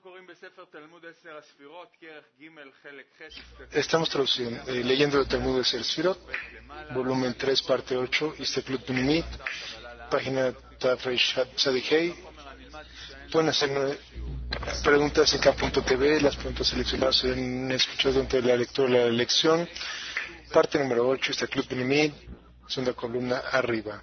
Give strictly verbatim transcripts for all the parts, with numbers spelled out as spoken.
Estamos traduciendo, eh, leyendo el Talmud de Ser Sfirot, volumen tres, parte ocho, Isteklut Pnimit, página Tafresh Tzadikei. Pueden hacer preguntas en K punto T V, las preguntas seleccionadas se han escuchado durante la lectura de la lección. Parte número ocho, Isteklut Pnimit, segunda columna arriba.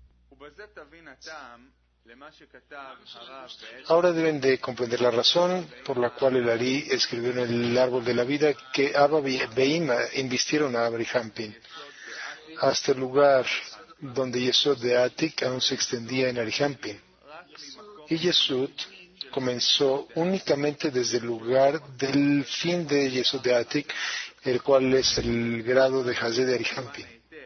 Ahora deben de comprender la razón por la cual el Ari escribió en el árbol de la vida que Abba y Beima invistieron a Abrihampin hasta el lugar donde Yesod de Atik aún se extendía en Arihampin. Y Yesod comenzó únicamente desde el lugar del fin de Yesod de Atik, el cual es el grado de Hazé de Arihampin.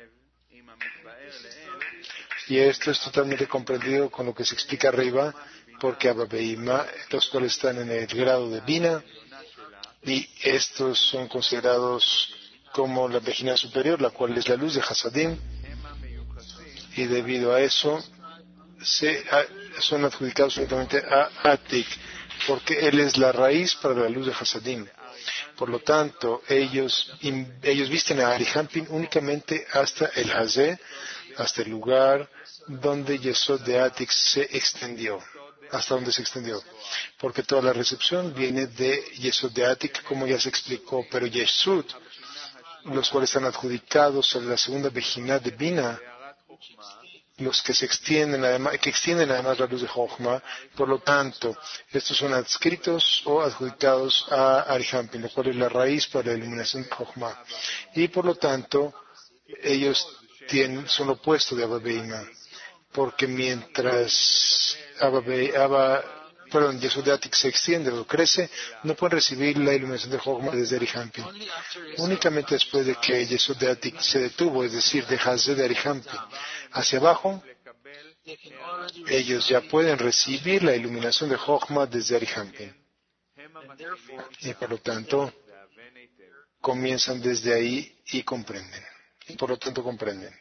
Y esto es totalmente comprendido con lo que se explica arriba, porque Abba Beima, los cuales están en el grado de Bina, y estos son considerados como la Bejina superior, la cual es la luz de Hasadim, y debido a eso se, a, son adjudicados únicamente a Atik, porque él es la raíz para la luz de Hasadim. Por lo tanto, ellos, in, ellos visten a Arihampin únicamente hasta el Hazé, hasta el lugar donde Yesod de Atik se extendió, hasta donde se extendió, porque toda la recepción viene de Yesod de Atik, como ya se explicó, pero Yesod, los cuales están adjudicados a la segunda Bejina de Bina, los que se extienden además, que extienden además la luz de Jochma, por lo tanto, estos son adscritos o adjudicados a Arihampin, lo cual es la raíz para la iluminación de Jochma, y por lo tanto, ellos tienen, son lo opuesto de Abba Beima, porque mientras Abba, Be, Abba perdón, Yesod de Atik se extiende o crece, no pueden recibir la iluminación de Jochma desde Arihampin. Únicamente después de que Yesod de Atik se detuvo, es decir, de Hazé de Arihampin hacia abajo, ellos ya pueden recibir la iluminación de Jochma desde Arihampin. Y por lo tanto, comienzan desde ahí y comprenden. Y por lo tanto comprenden.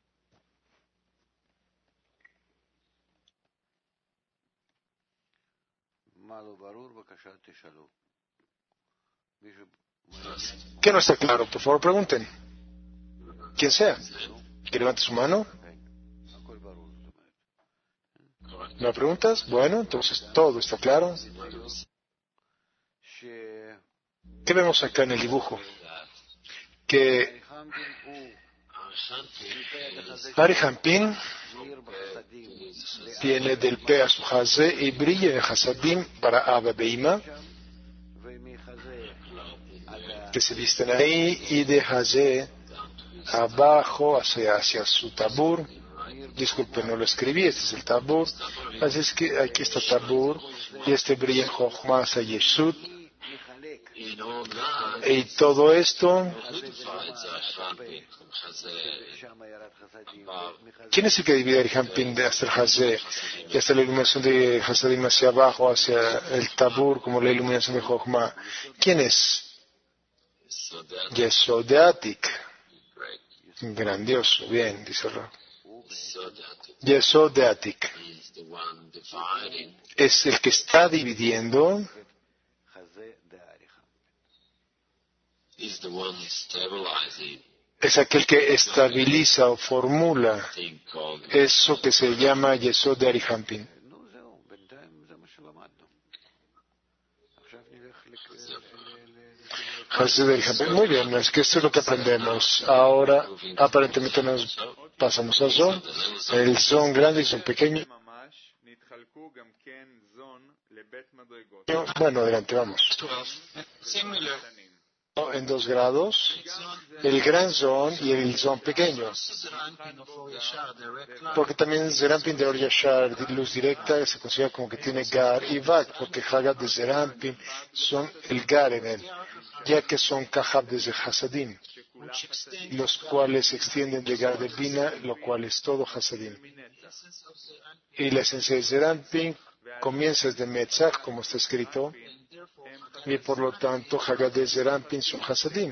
¿Qué no está claro? Por favor, pregunten. Quien sea. Que levante su mano. ¿No preguntas? Bueno, entonces todo está claro. ¿Qué vemos acá en el dibujo? Que Arihampin viene del Pe a su Hazé y brilla en Hasadim para Abba Beima, que se visten ahí, y de Hazé abajo hacia, hacia su Tabur. Disculpe, no lo escribí, este es el Tabur. Así es que aquí está Tabur, y este brilla en Jochma hacia Yesud. Y todo esto, ¿quién es el que divide Arihampin hasta el Hazé y hasta la iluminación de Hasadim hacia abajo, hacia el Tabur, como la iluminación de Jochma? ¿Quién es? Yesod de Atik. Grandioso, bien, dice el Rab. Yesod de Atik es el que está dividiendo, es aquel que estabiliza o formula eso que se llama Yesod de Arihampin. Muy bien, es que esto es lo que aprendemos. Ahora, aparentemente nos pasamos al Zon, el Zon grande y Zon pequeño. Bueno, adelante, vamos. En dos grados, el gran Zon y el Zon pequeño. Porque también Zerampin de Or Yashar, de luz directa, se considera como que tiene Gar y Vak, porque Hagat de Zerampin son el Gar en él, ya que son Kahab desde Hasadim, los cuales se extienden de Gar de Bina, lo cual es todo Hasadim. Y la esencia de Zerampin comienza desde Metzach, como está escrito, y por lo tanto Hagat de Zerampin son Hasadim.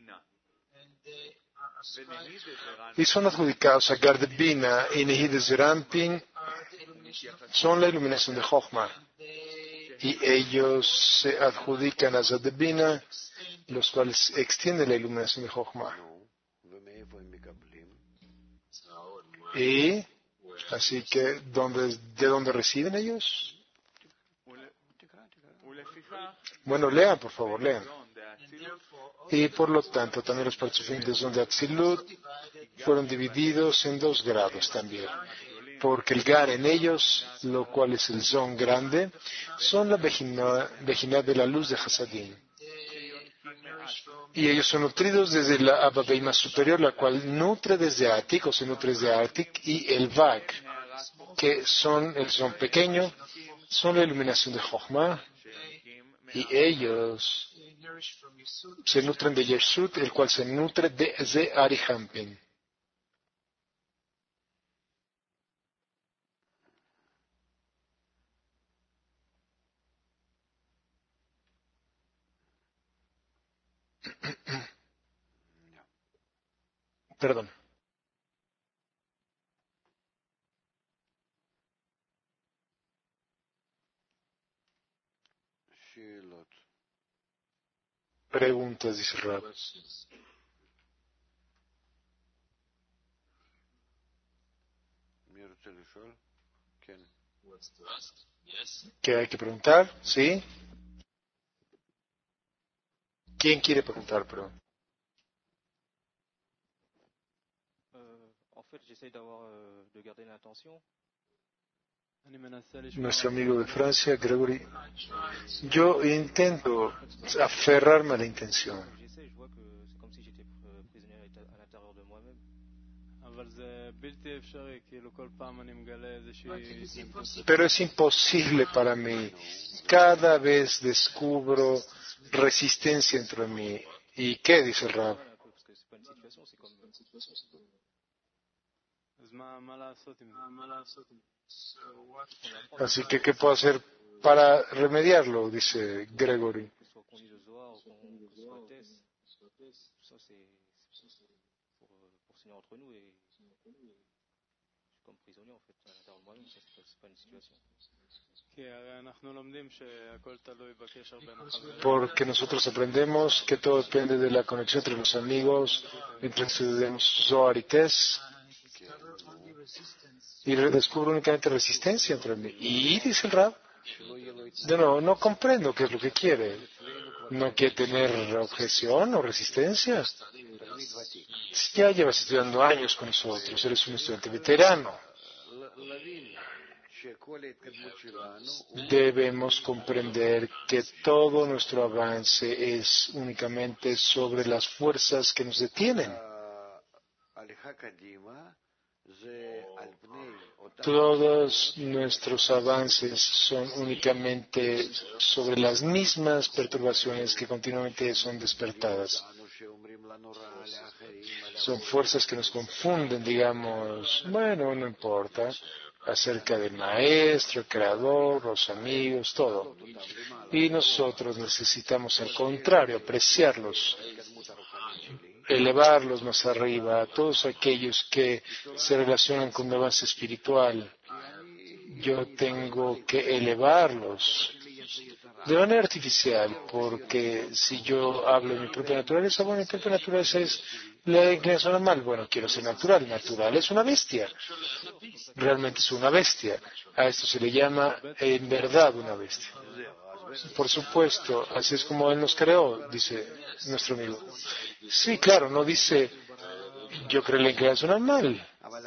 Y son adjudicados a Gar de Bina y Nehi de Zerampin son la iluminación de Jochma. y ellos se adjudican a Zat de Bina, los cuales extienden la iluminación de Jochma. Y así que, ¿dónde, ¿de dónde reciben ellos? Bueno, lean, por favor, lean. Y por lo tanto, también los partzufim de Zon de Atzilut fueron divididos en dos grados también. Porque el Gar en ellos, lo cual es el Zon grande, son la vejina de la luz de Hasadim. Y ellos son nutridos desde la Abba Beima superior, la cual nutre desde Atik, o se nutre desde Atik, y el Vag, que son el Zon pequeño, son la iluminación de Jochma, y ellos se nutren de Yeshut, el cual se nutre de Ze Arihampin. Perdón. Preguntas, dice Rab. ¿Qué hay que preguntar? ¿Sí? ¿Quién quiere preguntar, perdón? Nuestro amigo de Francia, Gregory. Yo intento aferrarme a la intención. Pero es imposible para mí. Cada vez descubro resistencia entre mí. ¿Y qué dice el Rab? Así que, ¿qué puedo hacer para remediarlo? Dice Gregory. Porque nosotros aprendemos que todo depende de la conexión entre los amigos, mientras estudiamos Zohar y Tes, y descubro únicamente resistencia entre mí. Y dice el Rab, yo no, no comprendo qué es lo que quiere. ¿No quiere tener objeción o resistencia? Ya llevas estudiando años con nosotros, eres un estudiante veterano. Debemos comprender que todo nuestro avance es únicamente sobre las fuerzas que nos detienen. Todos nuestros avances son únicamente sobre las mismas perturbaciones que continuamente son despertadas. Son fuerzas que nos confunden, digamos, bueno, no importa, acerca del maestro, el creador, los amigos, todo. Y nosotros necesitamos, al contrario, apreciarlos, elevarlos más arriba, a todos aquellos que se relacionan con mi avance espiritual. Yo tengo que elevarlos de manera artificial, porque si yo hablo de mi propia naturaleza, bueno, mi propia naturaleza es la inclinación al mal. Bueno, quiero ser natural. Natural es una bestia. Realmente es una bestia. A esto se le llama en verdad una bestia. Por supuesto, así es como Él nos creó, dice nuestro amigo. Sí, claro, no dice yo creo en la inclinación al mal.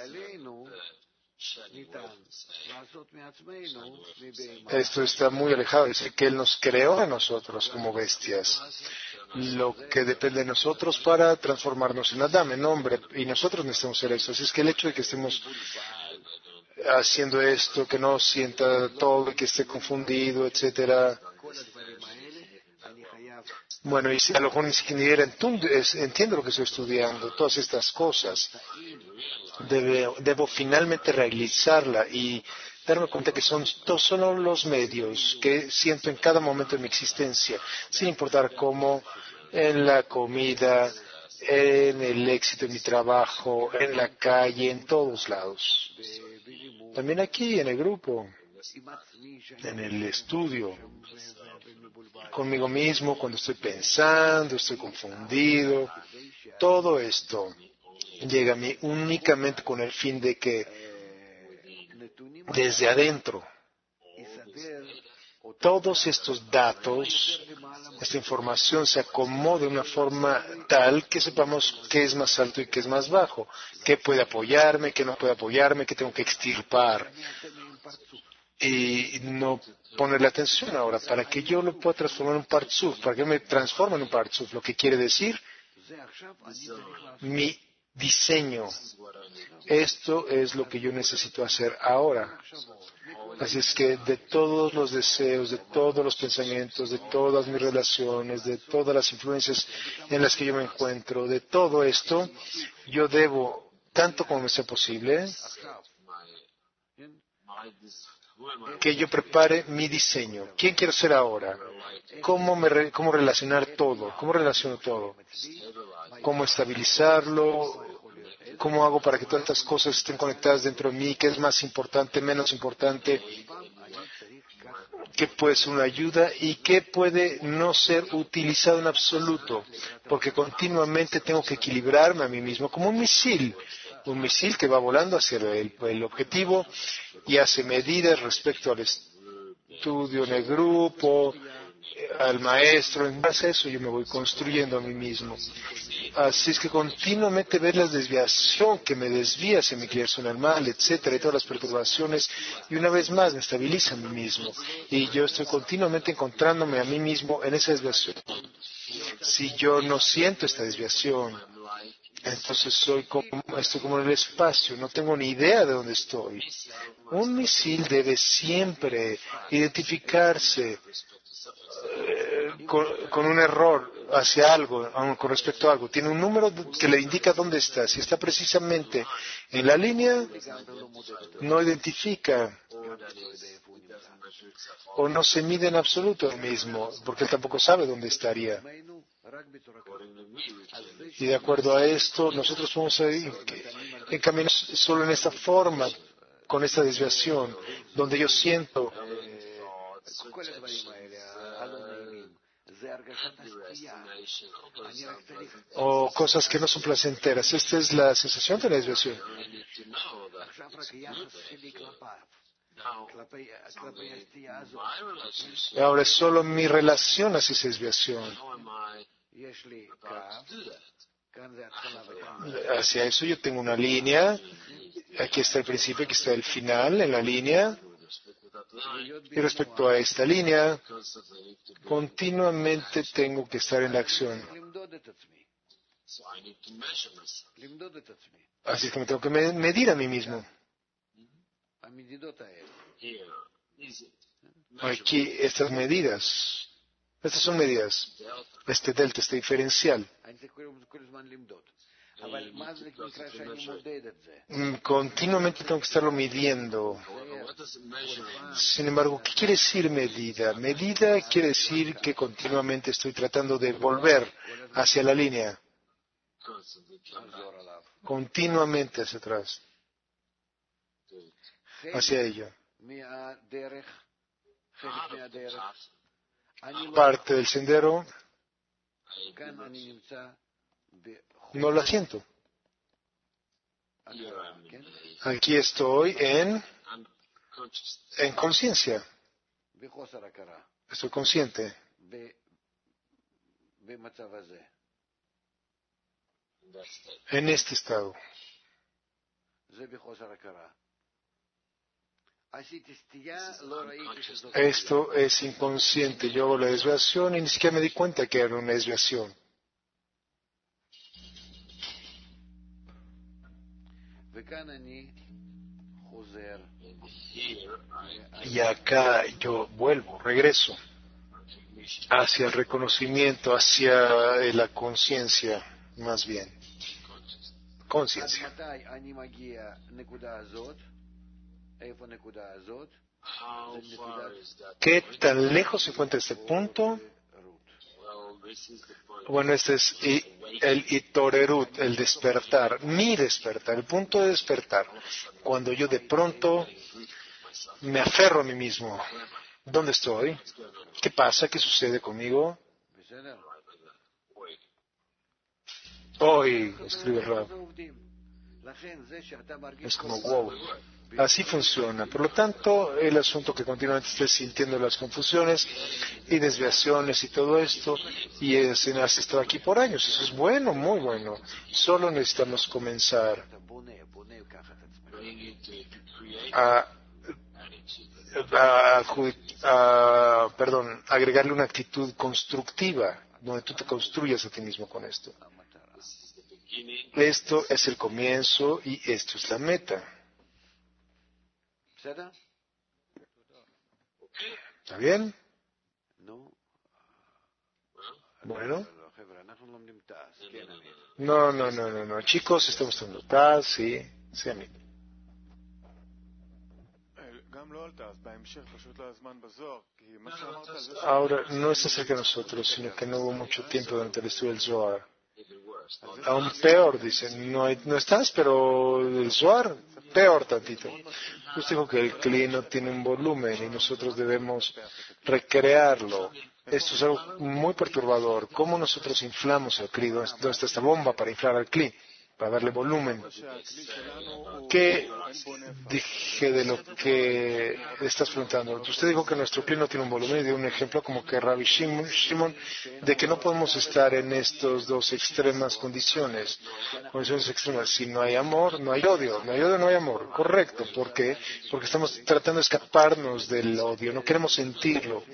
Esto está muy alejado, dice que Él nos creó a nosotros como bestias. Lo que depende de nosotros para transformarnos en Adam, en hombre, y nosotros necesitamos ser eso. Así es que el hecho de que estemos haciendo esto, que no sienta todo, que esté confundido, etcétera. Bueno, y si a lo mejor ni siquiera entiendo lo que estoy estudiando, todas estas cosas, debo, debo finalmente realizarla y darme cuenta que son todos solo los medios que siento en cada momento de mi existencia, sin importar cómo, en la comida, en el éxito de mi trabajo, en la calle, en todos lados. También aquí, en el grupo. en el estudio, conmigo mismo, cuando estoy pensando, estoy confundido. Todo esto llega a mí únicamente con el fin de que desde adentro todos estos datos, esta información se acomode de una forma tal que sepamos qué es más alto y qué es más bajo, qué puede apoyarme, qué no puede apoyarme, qué tengo que extirpar. Y no ponerle atención ahora, para que yo lo pueda transformar en un partzuf, para que me transforme en un partzuf, lo que quiere decir mi diseño. Esto es lo que yo necesito hacer ahora. Así es que de todos los deseos, de todos los pensamientos, de todas mis relaciones, de todas las influencias en las que yo me encuentro, de todo esto, yo debo, tanto como me sea posible, que yo prepare mi diseño. ¿Quién quiero ser ahora? ¿Cómo, me re- cómo relacionar todo? ¿Cómo relaciono todo? ¿Cómo estabilizarlo? ¿Cómo hago para que todas estas cosas estén conectadas dentro de mí? ¿Qué es más importante, menos importante? ¿Qué puede ser una ayuda y qué puede no ser utilizado en absoluto? Porque continuamente tengo que equilibrarme a mí mismo como un misil. Un misil que va volando hacia el, el objetivo y hace medidas respecto al estudio en el grupo, al maestro. En base a eso yo me voy construyendo a mí mismo. Así es que continuamente ver la desviación que me desvía hacia mi creación al mal, etcétera, y todas las perturbaciones, y una vez más me estabiliza a mí mismo. Y yo estoy continuamente encontrándome a mí mismo en esa desviación. Si yo no siento esta desviación, entonces soy como, estoy como en el espacio, no tengo ni idea de dónde estoy. Un misil debe siempre identificarse eh, con, con un error hacia algo, aun con respecto a algo. Tiene un número que le indica dónde está. Si está precisamente en la línea, no identifica o no se mide en absoluto el mismo, porque él tampoco sabe dónde estaría. Y de acuerdo a esto, nosotros vamos a ir en camino solo en esta forma, con esta desviación, donde yo siento o cosas que no son placenteras. Esta es la sensación de la desviación. Ahora es solo mi relación hacia esa desviación. Hacia eso yo tengo una línea. Aquí está el principio, aquí está el final en la línea. Y respecto a esta línea, continuamente tengo que estar en la acción. Así que me tengo que medir a mí mismo. Aquí, estas medidas, estas son medidas, este delta, este diferencial. Mm, Continuamente tengo que estarlo midiendo. Sin embargo, ¿qué quiere decir medida? Medida quiere decir que continuamente estoy tratando de volver hacia la línea. Continuamente hacia atrás. Hacia ello. Parte del sendero no la siento. Aquí estoy en, en conciencia. Estoy consciente. En este estado. Esto es inconsciente. Yo hago la desviación y ni siquiera me di cuenta que era una desviación. Y acá yo vuelvo, regreso hacia el reconocimiento, hacia la conciencia, más bien. Conciencia. ¿Qué tan lejos se encuentra este punto? Bueno, este es el itorerut, el despertar, mi despertar, el punto de despertar. Cuando yo de pronto me aferro a mí mismo. ¿Dónde estoy? ¿Qué pasa? ¿Qué sucede conmigo? Hoy, escribe Rab. Es como wow. Así funciona. Por lo tanto, el asunto que continuamente estés sintiendo las confusiones y desviaciones y todo esto, y has estado aquí por años. Eso es bueno, muy bueno. Solo necesitamos comenzar a, a, a, a perdón, agregarle una actitud constructiva, donde tú te construyas a ti mismo con esto. Esto es el comienzo y esto es la meta. ¿Está bien? Bueno. No, no, no, no, no. Chicos, estamos estudiando T A S, sí. Sí, a mí. Ahora, no está cerca de nosotros, sino que no hubo mucho tiempo durante el estudio del Zohar. Aún peor, dicen, no, hay, no estás, pero el Zohar, peor tantito. Usted dijo que el Kli no tiene un volumen y nosotros debemos recrearlo. Esto es algo muy perturbador. ¿Cómo nosotros inflamos el Kli? ¿Dónde está esta bomba para inflar al Kli? Para darle volumen. ¿Qué dije de lo que estás preguntando? Usted dijo que nuestro Kli no tiene un volumen y dio un ejemplo como que Rabbi Shimon, de que no podemos estar en estas dos extremas condiciones. Condiciones extremas. Si no hay amor, no hay odio. No hay odio, no hay amor. Correcto. ¿Por qué? Porque estamos tratando de escaparnos del odio. No queremos sentirlo.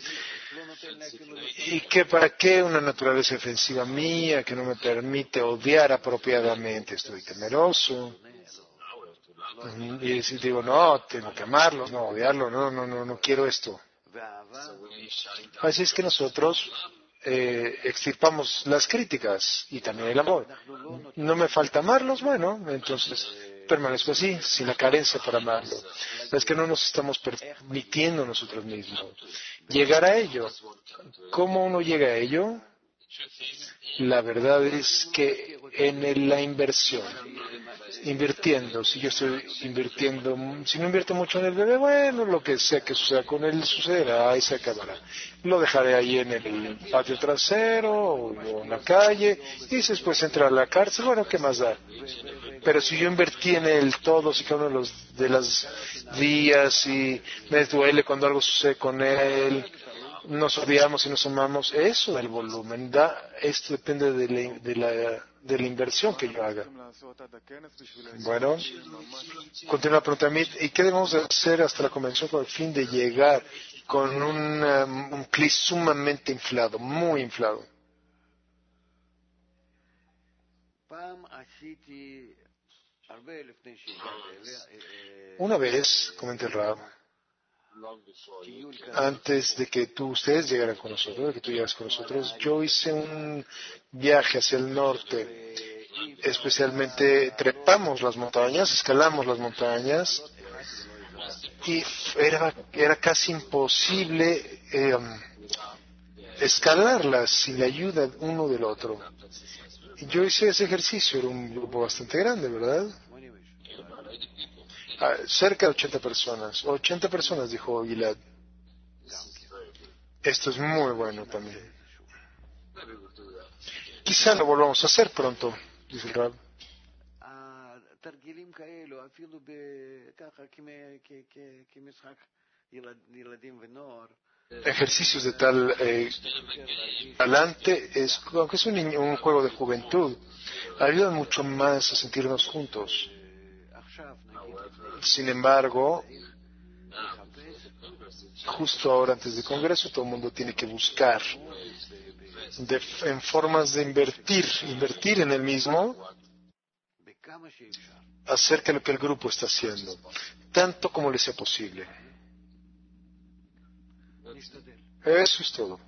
¿Y qué, para qué una naturaleza defensiva mía que no me permite odiar apropiadamente? Estoy temeroso. Y si digo, no, tengo que amarlo, no, odiarlo, no, no, no, no quiero esto. Así es que nosotros eh, extirpamos las críticas y también el amor. No me falta amarlos, bueno, entonces permanezco así, sin la carencia para amarlo. Es que no nos estamos permitiendo nosotros mismos llegar a ello. ¿Cómo uno llega a ello? La verdad es que en el, la inversión, invirtiendo, si yo estoy invirtiendo, si no invierto mucho en el bebé, bueno, lo que sea que suceda con él sucederá y se acabará. Lo dejaré ahí en el patio trasero o en la calle y después entra a la cárcel, bueno, ¿qué más da? Pero si yo invertí en él todos y cada uno de los de los días y me duele cuando algo sucede con él, nos odiamos y nos amamos, eso del volumen, da, esto depende de la, de la, de la inversión que yo haga. Bueno, continúa la pregunta, ¿y qué debemos hacer hasta la convención con el fin de llegar con un, um, un Kli sumamente inflado, muy inflado? Una vez, comenta el Rab, antes de que tú, ustedes llegaran con nosotros, de que tú llegas con nosotros, yo hice un viaje hacia el norte, especialmente trepamos las montañas, escalamos las montañas, y era, era casi imposible eh, escalarlas sin la ayuda uno del otro. Y yo hice ese ejercicio, era un grupo bastante grande, ¿verdad? Ah, cerca de ochenta personas. ochenta personas, dijo Gilad. Esto es muy bueno también. Quizá lo volvamos a hacer pronto, dice el Rab. Ejercicios de tal eh, talante, es, aunque es un, un juego de juventud, ayudan mucho más a sentirnos juntos. Sin embargo, justo ahora antes del Congreso, todo el mundo tiene que buscar de, en formas de invertir, invertir en el mismo acerca de lo que el grupo está haciendo, tanto como le sea posible. Eso es todo.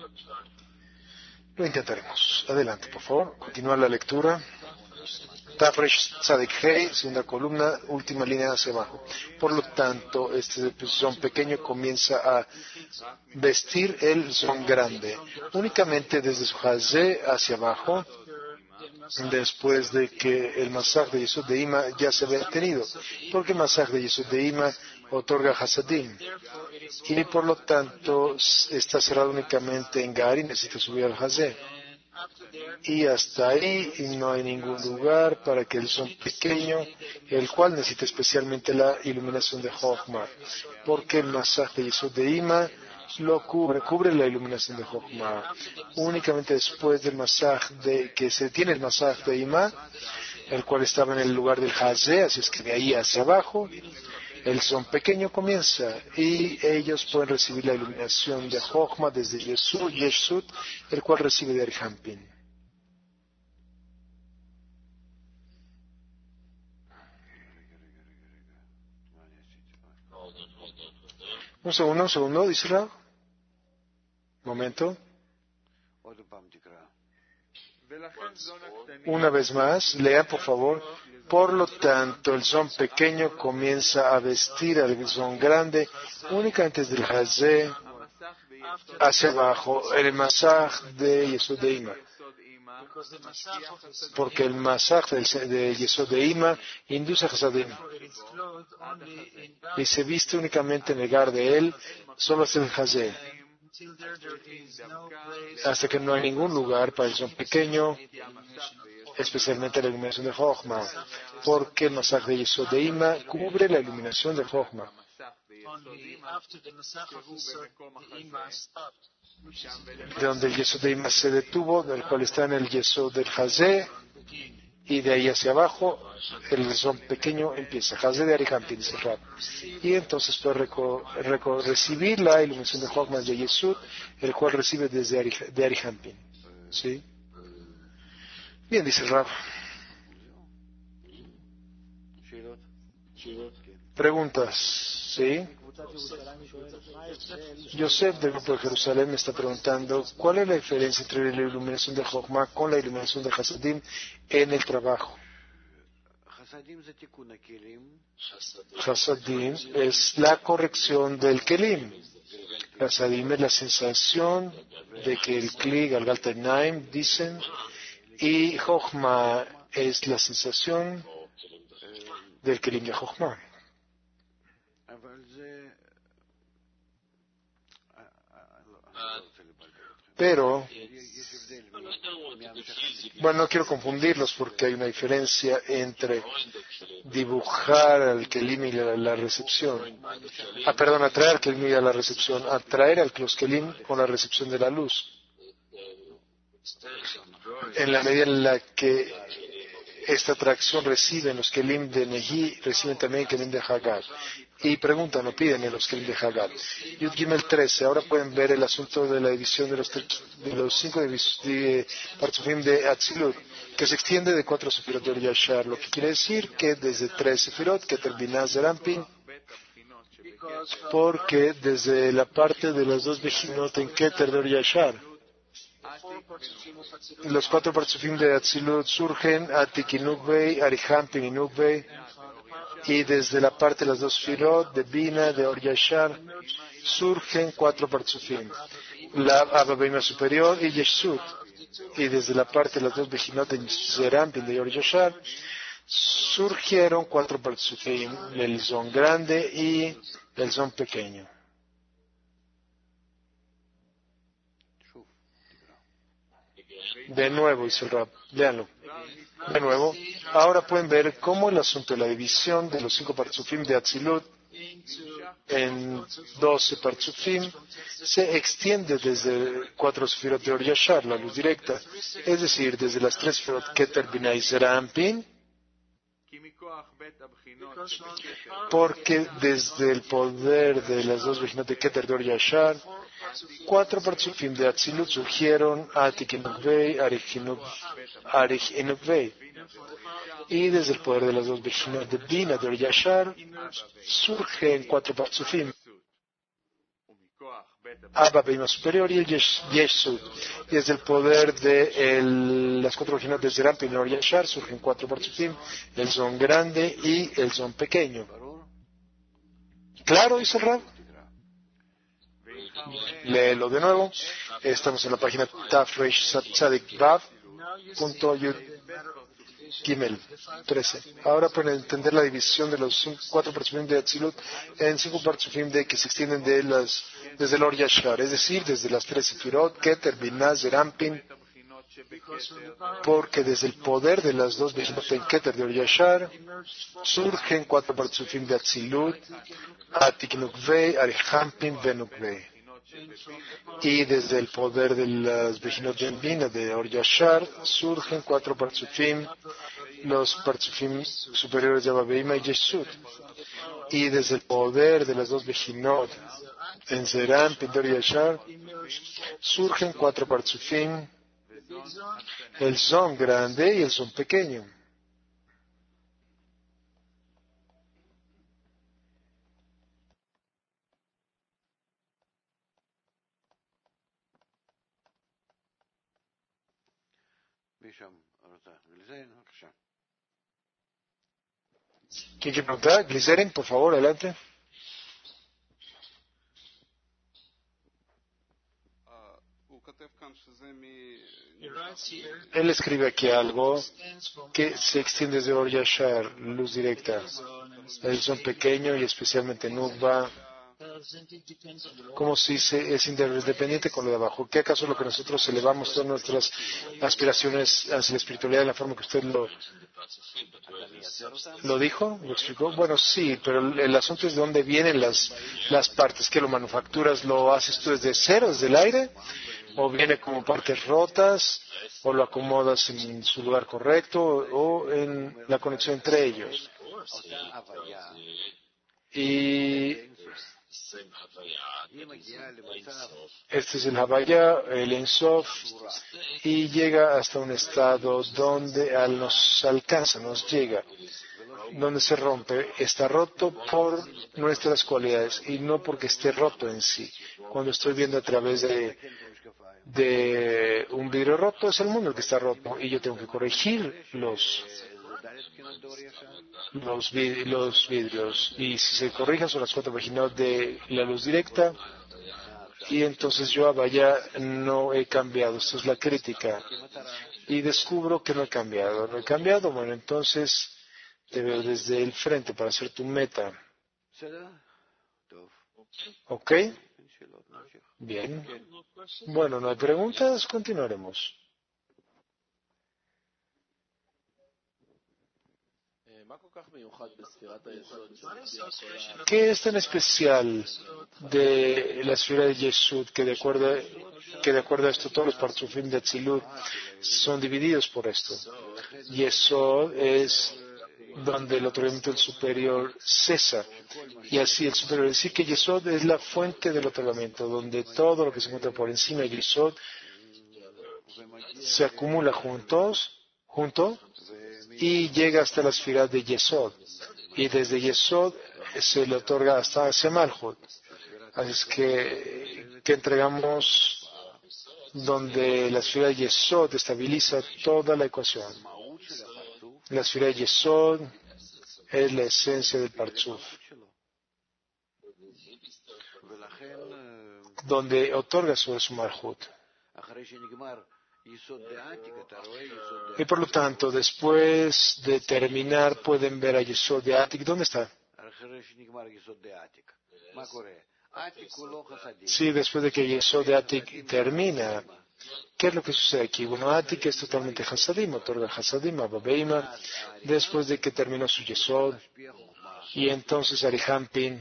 Lo intentaremos. Adelante, por favor. Continuar la lectura. Tafresh Tzadik Hei, segunda columna, última línea hacia abajo. Por lo tanto, este son pequeño comienza a vestir el son grande, únicamente desde su jazé hacia abajo, después de que el masaje de Yesod de Ima ya se había tenido, porque el masaje de Yesod de Ima otorga Hasadim. Y por lo tanto está cerrado únicamente en Gar y necesita subir al Hazé. Y hasta ahí no hay ningún lugar para que el son pequeño, el cual necesita especialmente la iluminación de Jochma, porque el masaj de Yesod de Ima lo cubre, cubre la iluminación de Jochma. Únicamente después del masaj de, que se tiene el masaj de Ima, el cual estaba en el lugar del Hazé, así es que de ahí hacia abajo, el son pequeño comienza y ellos pueden recibir la iluminación de Jochma desde Yesud, Yeshut, el cual recibe de Arihampin. Un segundo, un segundo, dice Rab. Momento. Una vez más, lea por favor. Por lo tanto, el son pequeño comienza a vestir al son grande únicamente desde el Hazé hacia abajo, el masaj de Yesod de Ima. Porque el masaj de Yesod de Ima induce a Hasadim. Y se viste únicamente en el gar de él, solo hasta el Hazé. Hasta que no hay ningún lugar para el son pequeño, especialmente la iluminación de Jochma, porque el masaj de Yesod de Ima cubre la iluminación de Jochma. De donde el Yesod de Ima se detuvo, del cual está en el Yesod del Hazé, y de ahí hacia abajo, el son pequeño empieza. Hazé de Arihampin, dice Rab. Y entonces puede reco, reco, recibir la iluminación de Jochma de Yesod, el cual recibe desde Ari, de Arihampin. ¿Sí? Bien, dice Rab. Preguntas, ¿sí? Yosef del grupo de Jerusalén me está preguntando ¿cuál es la diferencia entre la iluminación de Jochma con la iluminación de Hasadim en el trabajo? Hasadim es la corrección del Kelim. Hasadim es la sensación de que el Kli, Galgal Tainaim, dicen, y Jochma es la sensación del Kelim de Jochma. Pero, bueno, no quiero confundirlos porque hay una diferencia entre dibujar al Kelim y la, la recepción. Ah, perdón, atraer al Kelim y a la recepción. Atraer al los Kelim con la recepción de la luz. En la medida en la que esta atracción reciben los Kelim de Nehi, reciben también Kelim de Hagar. Y preguntan o piden en los Kelim de Hagar. Yud Gimel trece, ahora pueden ver el asunto de la división de los, de los cinco de, Partzufim de Atzilut, que se extiende de cuatro Sefirot de Yashar, lo que quiere decir que desde tres Sefirot, que termina Zerampin, porque desde la parte de las dos Bejinot en Keter de Yashar, los cuatro Partzufim de Atzilut surgen Atik y Nukvei, Arihampin y Nukvei, y desde la parte de las dos Firot, de Bina, de Or Yashar, surgen cuatro Partzufim, la Abba Beima superior y Yeshut, y desde la parte de las dos Bejinot de Zerampin, de Or Yashar, surgieron cuatro Partzufim, el Zon grande y el Zon pequeño. De nuevo, dice el Rab, léanlo. De nuevo, ahora pueden ver cómo el asunto de la división de los cinco Partzufim de Atzilut en doce Partzufim se extiende desde cuatro Sefirot de Or Yashar, la luz directa, es decir, desde las tres Sefirot Keter, Bina y Zerampin, porque desde el poder de las dos Bejinot de Keter de Or Yashar, cuatro Partzufim de Atzilut surgieron, Atik y Nukvei, Arich y Nukvei. Y desde el poder de las dos Bejinot de Bina de Or Yashar surgen cuatro Partzufim, Abba Beima superior y el Yeshut. Y desde el poder de el, las cuatro Bejinot de Zerampin y Or Yashar surgen cuatro Partzufim, el Zon grande y el Zon pequeño. ¿Claro, dice el Rab? Léelo de nuevo. Estamos en la página Tafresh Tzadik Vav punto yud Gimel, trece. Ahora pueden entender la división de los cinco, cuatro parzufim de Atzilut en cinco parzufim de que se extienden de las, desde el Or Yashar, es decir, desde las tres Sefirot, Keter, Binah, Zerampin, porque desde el poder de las dos Behinot en Keter de Or Yashar surgen cuatro parzufim de Atzilut, Atik Nukvei, Arihampin, Venukvei. Y desde el poder de las Behinot de Bina de Or Yashar surgen cuatro parzufim, los parzufim superiores de Abba Behima y Yesud. Y desde el poder de las dos Behinot en Zerampin de Or Yashar surgen cuatro parzufim, el son grande y el son pequeño. ¿Quién quiere preguntar? Gliserin, por favor, adelante. Él escribe aquí algo que se extiende desde Or Yashar, luz directa. El son pequeño y especialmente Nukba, como si se, es independiente con lo de abajo. ¿Qué acaso lo que nosotros elevamos todas nuestras aspiraciones hacia la espiritualidad de la forma que usted lo, lo dijo? ¿Lo explicó? Bueno, sí, pero el, el asunto es de dónde vienen las, las partes. ¿Qué lo manufacturas? ¿Lo haces tú desde cero, desde el aire? ¿O viene como partes rotas? ¿O lo acomodas en su lugar correcto? ¿O en la conexión entre ellos? Y este es el Havaya, el Ensof, y llega hasta un estado donde al nos alcanza, nos llega, donde se rompe. Está roto por nuestras cualidades y no porque esté roto en sí. Cuando estoy viendo a través de, de un vidrio roto, es el mundo el que está roto y yo tengo que corregir los Los, vid los vidrios, y si se corrijan son las cuatro Behinot de la luz directa, y entonces yo vaya no he cambiado. Esto es la crítica, y descubro que no he cambiado. No he cambiado, bueno, entonces te veo desde el frente para hacer tu meta. ¿Ok? Bien. Bueno, no hay preguntas, continuaremos. ¿Qué es tan especial de la esfera de Yesud que de acuerdo, que de acuerdo a esto todos los parzufim de Atzilut son divididos por esto? Yesod es donde el otorgamiento del superior cesa, y así el superior. Es decir, que Yesod es la fuente del otorgamiento, donde todo lo que se encuentra por encima de Yesod se acumula juntos, junto, y llega hasta la esfera de Yesod. Y desde Yesod se le otorga hasta Semalhut. Así es que, que entregamos donde la esfera de Yesod estabiliza toda la ecuación. La esfera de Yesod es la esencia del Parzuf, donde otorga sobre su Malhut. Y por lo tanto, después de terminar, pueden ver a Yesod de Atik. ¿Dónde está? Sí, después de que Yesod de Atik termina, ¿qué es lo que sucede aquí? Bueno, Atik es totalmente Hasadim, otorga Hasadim, Abba Behima, después de que terminó su Yesod, y entonces Arihampin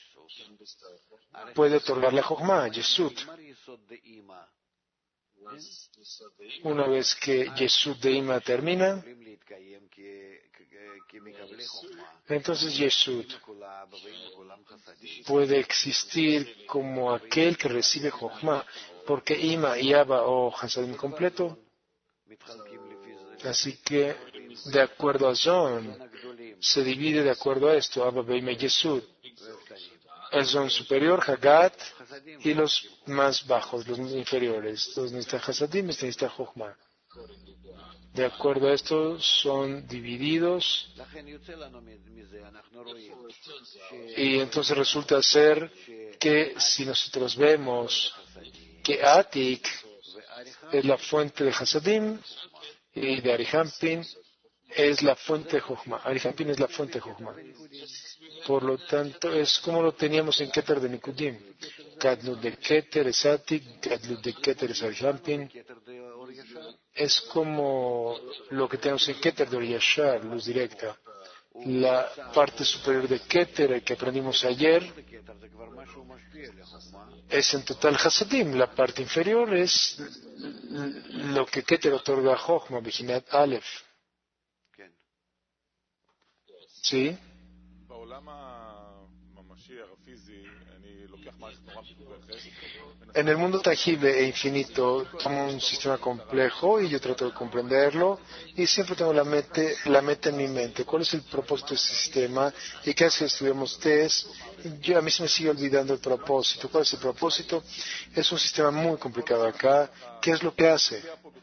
puede otorgarle a Jochma, Yesud. Una vez que Yesud de Ima termina, entonces Yesud puede existir como aquel que recibe Jochma, porque Ima y Abba o Hasadim completo. Así que, de acuerdo a Zon, se divide de acuerdo a esto, Abba Behima y Yesud. El Zon superior, Hagat, y los más bajos, los inferiores. Los necesitan Hasadim, los necesitan Jochma. De acuerdo a esto, son divididos. Y entonces resulta ser que si nosotros vemos que Atik es la fuente de Hasadim y de Arihampin, es la fuente de Jochma. Arihampin es la fuente de Jochma. Por lo tanto, es como lo teníamos en Keter de Nikudim. Gadlut de Keter es Atik, Gadlut de Keter es Arihampin. Es como lo que tenemos en Keter de Oriyashar, luz directa. La parte superior de Keter, que aprendimos ayer, es en total Hasadim. La parte inferior es lo que Keter otorga a Jochma, Bijinat Aleph. ¿Sí? En el mundo tangible e infinito tomo un sistema complejo y yo trato de comprenderlo y siempre tengo la, mete, la meta en mi mente. ¿Cuál es el propósito de este sistema? Y cada vez que estudiamos test, yo, a mí se me sigue olvidando el propósito. ¿Cuál es el propósito? Es un sistema muy complicado acá. ¿Qué es lo que hace?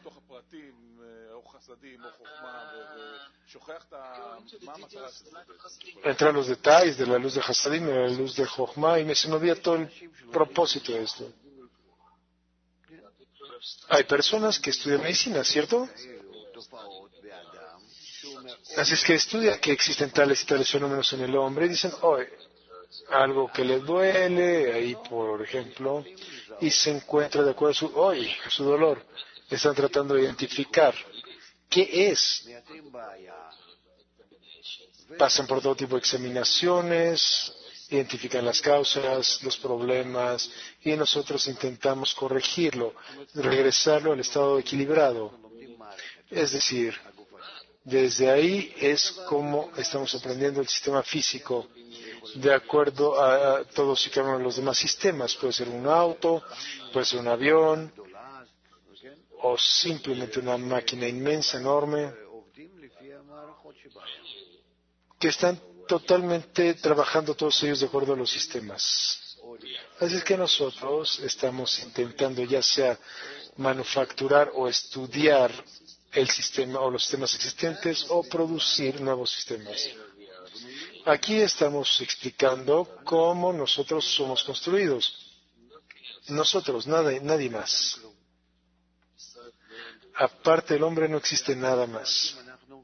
Entrar a los detalles de la luz de Hasadim y la luz de Jochma y me se me olvida todo el propósito de esto. Hay personas que estudian medicina, ¿cierto? Así es que estudian que existen tales y tales fenómenos en el hombre y dicen, oh, algo que le duele, ahí por ejemplo, y se encuentra de acuerdo a su, oh, a su dolor. Están tratando de identificar qué es. Pasan por todo tipo de examinaciones, identifican las causas, los problemas, y nosotros intentamos corregirlo, regresarlo al estado equilibrado. Es decir, desde ahí es como estamos aprendiendo el sistema físico, de acuerdo a, a todos y cada uno de los demás sistemas. Puede ser un auto, puede ser un avión, o simplemente una máquina inmensa, enorme, que están totalmente trabajando todos ellos de acuerdo a los sistemas. Así es que nosotros estamos intentando ya sea manufacturar o estudiar el sistema o los sistemas existentes o producir nuevos sistemas. Aquí estamos explicando cómo nosotros somos construidos. Nosotros, nada, nadie más. Aparte del hombre no existe nada más.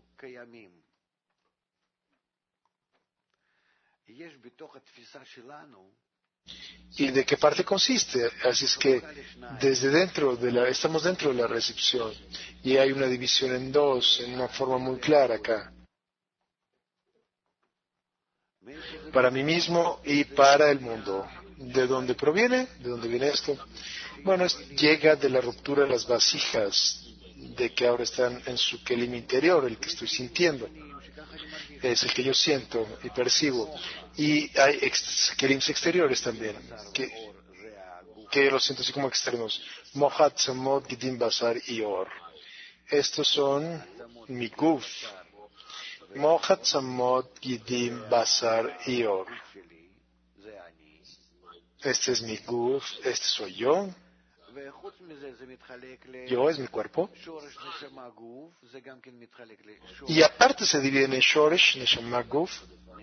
¿Y de qué parte consiste? Así es que desde dentro de la, estamos dentro de la recepción y hay una división en dos, en una forma muy clara acá. Para mí mismo y para el mundo. ¿De dónde proviene? ¿De dónde viene esto? Bueno, es, llega de la ruptura de las vasijas, de que ahora están en su kelim interior, el que estoy sintiendo. Es el que yo siento y percibo. Y hay ex, kelims exteriores también, que, que los siento así como externos. Mohat, Samot, Gidim, Basar y Or. Estos son mi guf. Mohat, Samot, Gidim, Basar y Or. Este es mi guf, este soy yo. Yo es mi cuerpo. Y aparte se divide en Shoresh, Neshama, Guf.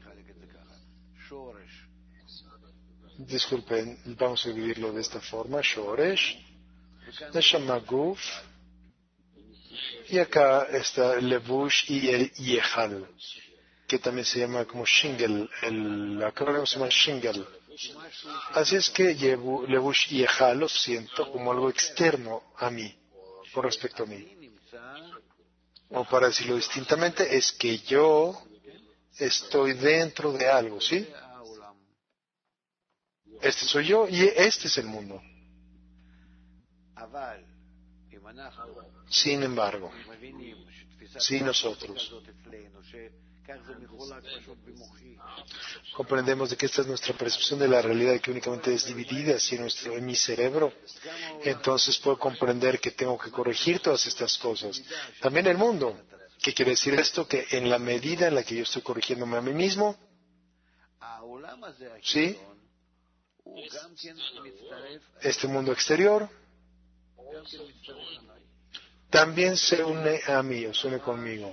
Disculpen, vamos a dividirlo de esta forma. Shoresh, Neshama, Guf. Y acá está el Levush y el Yehal, que también se llama como Shingle. El acrónimo se llama Shingle. Así es que Levush y Yehal lo siento como algo externo a mí, con respecto a mí. O para decirlo distintamente, es que yo estoy dentro de algo, ¿sí? Este soy yo y este es el mundo. Sin embargo, si nosotros comprendemos de que esta es nuestra percepción de la realidad y que únicamente es dividida así en, nuestro, en mi cerebro, entonces puedo comprender que tengo que corregir todas estas cosas. También el mundo. ¿Qué quiere decir esto? Que en la medida en la que yo estoy corrigiéndome a mí mismo, ¿sí? Este mundo exterior también se une a mí, o se une conmigo.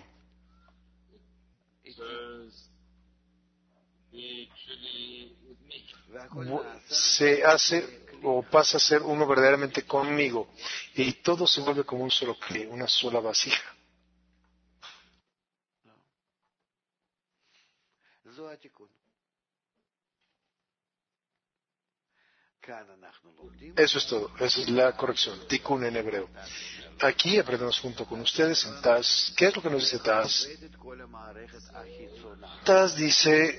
Se hace o pasa a ser uno verdaderamente conmigo y todo se vuelve como un solo cli, una sola vasija. Eso es todo. Esa es la corrección. Tikkun en hebreo. Aquí aprendemos junto con ustedes en Taz. ¿Qué es lo que nos dice Taz? Taz dice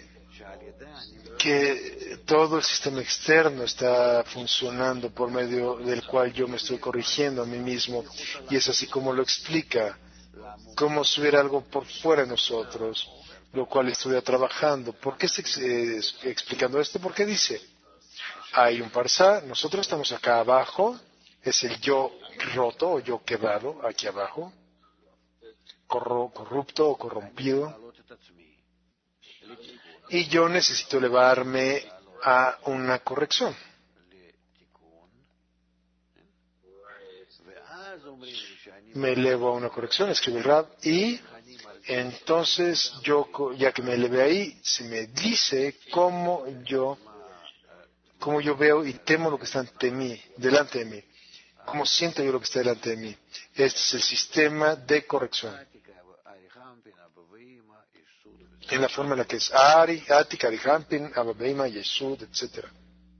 que todo el sistema externo está funcionando por medio del cual yo me estoy corrigiendo a mí mismo, y es así como lo explica, como si hubiera algo por fuera de nosotros, lo cual estuviera trabajando. ¿Por qué está eh, explicando esto? Porque dice, hay un parsá, nosotros estamos acá abajo, es el yo roto o yo quebrado, aquí abajo, corro, corrupto o corrompido, y yo necesito elevarme a una corrección. Me elevo a una corrección, escribe el Rab, y entonces yo, ya que me elevé ahí, se me dice cómo yo, cómo yo veo y temo lo que está ante mí, delante de mí, cómo siento yo lo que está delante de mí. Este es el sistema de corrección. En la forma en la que es Ari, Atik, Arihampin, Ababeima, Yesud, etcétera.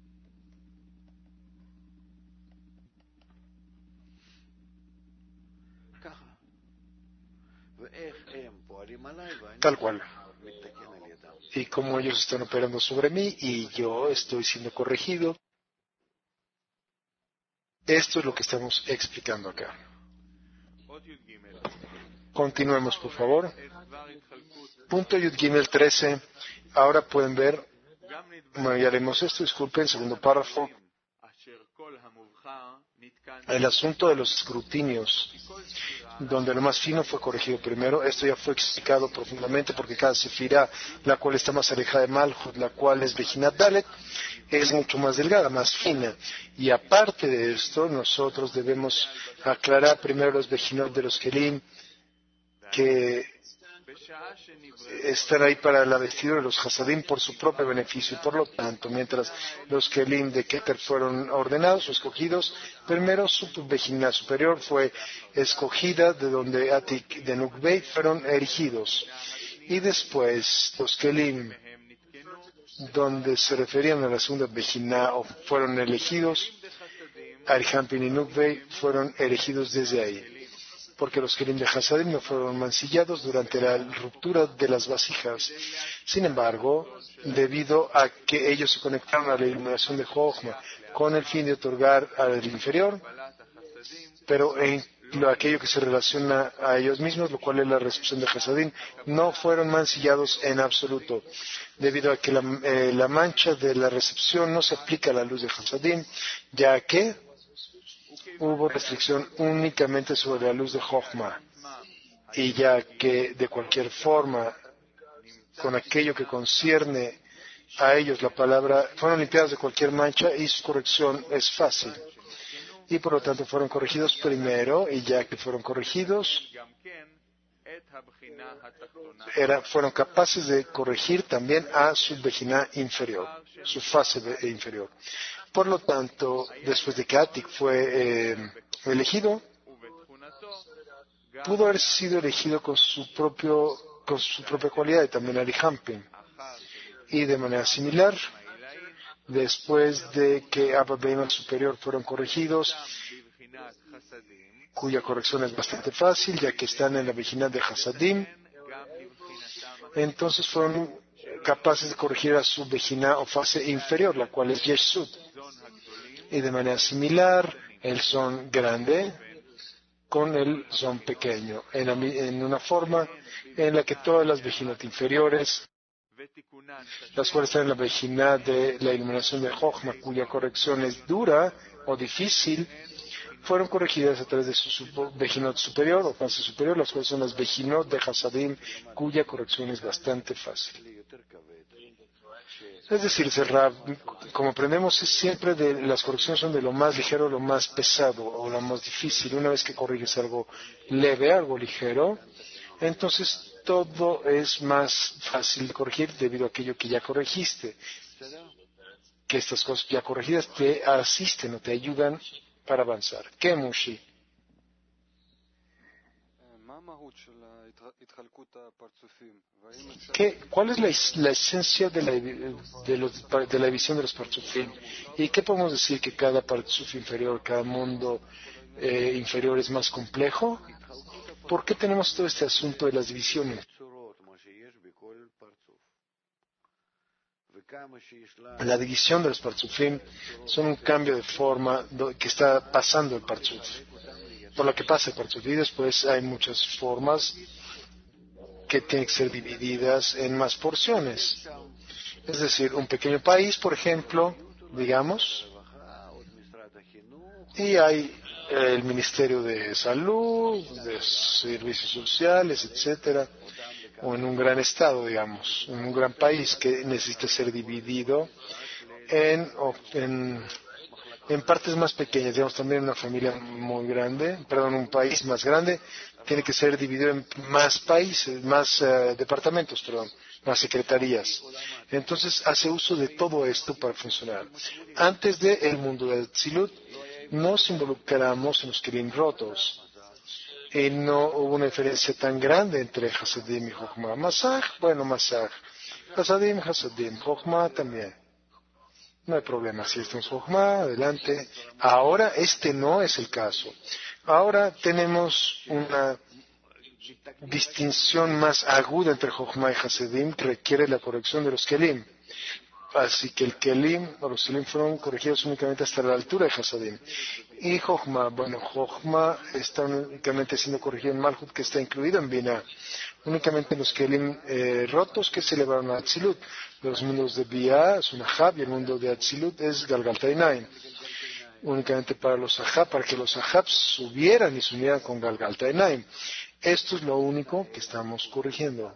Tal cual. Y como ellos están operando sobre mí y yo estoy siendo corregido, esto es lo que estamos explicando acá. Continuemos, por favor. Punto Yud Gimel trece. Ahora pueden ver, bueno, ya leemos esto, disculpen, segundo párrafo. El asunto de los escrutinios, donde lo más fino fue corregido primero. Esto ya fue explicado profundamente porque cada sefirá, la cual está más alejada de Malchut, la cual es Bejinat Dalet, es mucho más delgada, más fina. Y aparte de esto, nosotros debemos aclarar primero los Bejinot de los Kelim, que están ahí para la vestidura de los Hasadim por su propio beneficio. Y por lo tanto, mientras los Kelim de Keter fueron ordenados o escogidos, primero su Bejina superior fue escogida, de donde Atik de Nukbei fueron erigidos. Y después los Kelim, donde se referían a la segunda Bejina o fueron elegidos, Arihampin y Nukbei fueron elegidos desde ahí, porque los Kelim de Hasadim no fueron mancillados durante la ruptura de las vasijas. Sin embargo, debido a que ellos se conectaron a la iluminación de Jochma con el fin de otorgar al inferior, pero en lo, aquello que se relaciona a ellos mismos, lo cual es la recepción de Hasadim, no fueron mancillados en absoluto, debido a que la, eh, la mancha de la recepción no se aplica a la luz de Hasadim, ya que hubo restricción únicamente sobre la luz de Jochma, y ya que de cualquier forma, con aquello que concierne a ellos, la palabra, fueron limpiados de cualquier mancha y su corrección es fácil. Y por lo tanto fueron corregidos primero, y ya que fueron corregidos, era, fueron capaces de corregir también a su Bejina inferior, su fase inferior. Por lo tanto, después de que Atik fue eh, elegido, pudo haber sido elegido con su propio, con su propia cualidad, y también Arihampin. Y de manera similar, después de que Abba Beima superior fueron corregidos, cuya corrección es bastante fácil, ya que están en la Bejina de Hasadim, entonces fueron capaces de corregir a su Bejina o fase inferior, la cual es Yeshud. Y de manera similar, el son grande con el son pequeño, en, en una forma en la que todas las Bejinot inferiores, las cuales están en la Bejina de la iluminación de Jochma, cuya corrección es dura o difícil, fueron corregidas a través de su Bejinot superior o fase superior, las cuales son las Bejinot de Hasadim, cuya corrección es bastante fácil. Es decir, Rab, como aprendemos, siempre de, las correcciones son de lo más ligero a lo más pesado o lo más difícil. Una vez que corriges algo leve, algo ligero, entonces todo es más fácil de corregir debido a aquello que ya corregiste. Que estas cosas ya corregidas te asisten o te ayudan para avanzar. ¿Qué, Mushi? ¿Qué, ¿Cuál es la, es- la esencia de la, de, los- de la visión de los Partsufim? ¿Y qué podemos decir que cada Partsuf inferior, cada mundo eh, inferior es más complejo? ¿Por qué tenemos todo este asunto de las divisiones? La división de los Partsufim son un cambio de forma do- que está pasando el Partsuf, por lo que pasa el Partsuf. Y después hay muchas formas que tienen que ser divididas en más porciones. Es decir, un pequeño país, por ejemplo, digamos, y hay eh, el Ministerio de Salud, de Servicios Sociales, etcétera, o en un gran estado, digamos, en un gran país que necesita ser dividido en, o- en, en partes más pequeñas, digamos, también una familia muy grande, perdón, un país más grande, tiene que ser dividido en más países, más eh, departamentos, perdón, más secretarías. Entonces hace uso de todo esto para funcionar. Antes del mundo del Tzilut, nos involucramos en los Kelim rotos. Y no hubo una diferencia tan grande entre Hasadim y Jochma. Masaj, bueno, Masaj. Hasadim, Hasadim. Jochma también. No hay problema. Si esto es Jochma, adelante. Ahora este no es el caso. Ahora tenemos una distinción más aguda entre Jochma y Hasadim que requiere la corrección de los Kelim. Así que el Kelim, o los Kelim fueron corregidos únicamente hasta la altura de Hasadim. Y Jochma, bueno, Jochma está únicamente siendo corregido en Malhut, que está incluido en Binah. Únicamente los Kelim eh, rotos que se elevaron a Atzilut. Los mundos de Bia es un Ahab y el mundo de Atzilut es Galgal Tainaim. Únicamente para los Ahab, para que los Ahab subieran y se unieran con Galgal Tainaim. Esto es lo único que estamos corrigiendo.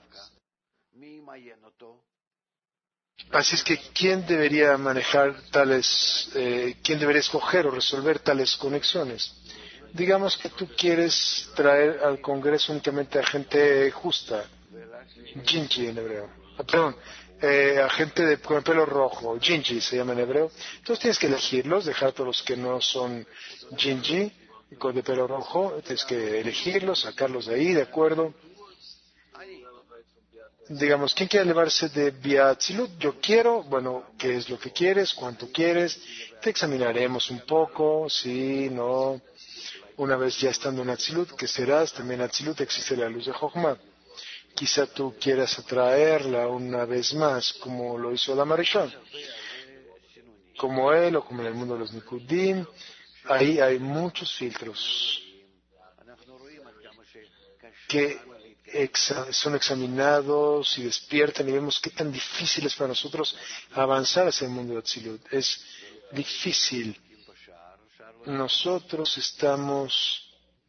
Así es que, ¿quién debería manejar tales, eh, quién debería escoger o resolver tales conexiones? Digamos que tú quieres traer al Congreso únicamente a gente justa, Jinji en hebreo. Ah, perdón, eh, a gente de, con el pelo rojo, Jinji se llama en hebreo. Entonces tienes que elegirlos, dejar todos los que no son Jinji, con de pelo rojo, tienes que elegirlos, sacarlos de ahí, ¿de acuerdo? Digamos, ¿quién quiere elevarse de Biatzilut? Yo quiero, bueno, ¿qué es lo que quieres? ¿Cuánto quieres? Te examinaremos un poco, sí, no. Una vez ya estando en Atzilut, ¿qué serás? También en Atzilut existe la luz de Jochma. Quizá tú quieras atraerla una vez más, como lo hizo la Marishon. Como él o como en el mundo de los Nikudim. Ahí hay muchos filtros que exa- son examinados y despiertan y vemos qué tan difícil es para nosotros avanzar hacia el mundo de Atzilut. Es difícil. Nosotros estamos